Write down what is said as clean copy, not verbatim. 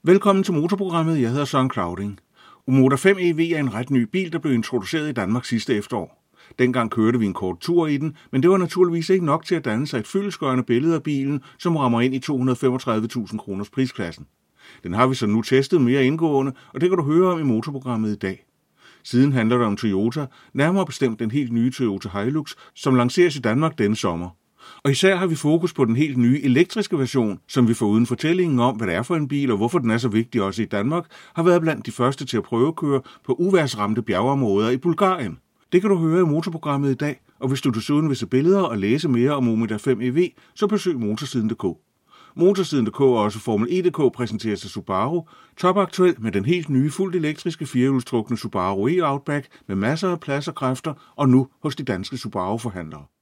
Velkommen til Motorprogrammet. Jeg hedder Søren Clauding. Omoda 5 EV er en ret ny bil, der blev introduceret i Danmark sidste efterår. Dengang kørte vi en kort tur i den, men det var naturligvis ikke nok til at danne sig et fyldestgørende billede af bilen, som rammer ind i 235.000 kroners prisklassen. Den har vi så nu testet mere indgående, og det kan du høre om i Motorprogrammet i dag. Siden handler det om Toyota, nærmere bestemt den helt nye Toyota Hilux, som lanceres i Danmark denne sommer. Og især har vi fokus på den helt nye elektriske version, som vi foruden fortællingen om, hvad det er for en bil og hvorfor den er så vigtig også i Danmark, har været blandt de første til at prøvekøre på uvejrsramte bjergeområder i Bulgarien. Det kan du høre i Motorprogrammet i dag, og hvis du desuden vil se billeder og læse mere om Omoda 5 EV, så besøg motorsiden.dk. Motorsiden.dk og også Formel E.dk præsenteres af Subaru, topaktuel med den helt nye fuldt elektriske firehjulstrukne Subaru e-Outback med masser af plads og kræfter, og nu hos de danske Subaru-forhandlere.